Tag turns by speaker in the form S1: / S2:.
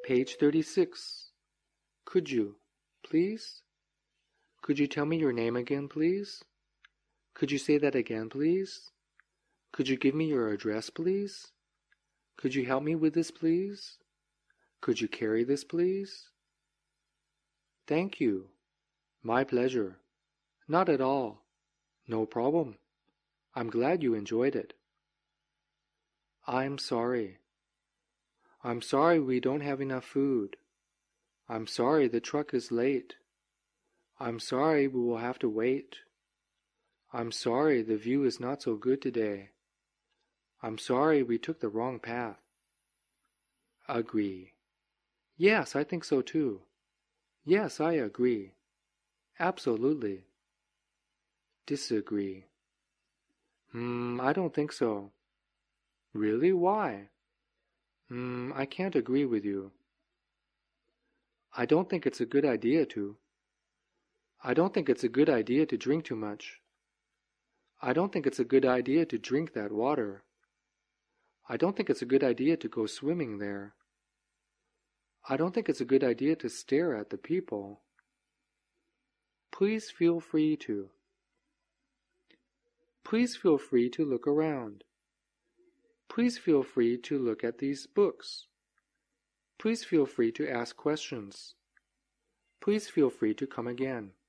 S1: Page 36. Could you, please? Could you tell me your name again, please? Could you say that again, please? Could you give me your address, please? Could you help me with this, please? Could you carry this, please? Thank you. My pleasure. Not at all. No problem. I'm glad you enjoyed it. I'm sorry. I'm sorry we don't have enough food. I'm sorry the truck is late. I'm sorry we will have to wait. I'm sorry the view is not so good today. I'm sorry we took the wrong path. Agree. Yes, I think so too. Yes, I agree. Absolutely. Disagree. I don't think so. Really? Why? I can't agree with you. I don't think it's a good idea to. I don't think it's a good idea to drink too much. I don't think it's a good idea to drink that water. I don't think it's a good idea to go swimming there. I don't think it's a good idea to stare at the people. Please feel free to. Please feel free to look around. Please feel free to look at these books. Please feel free to ask questions. Please feel free to come again.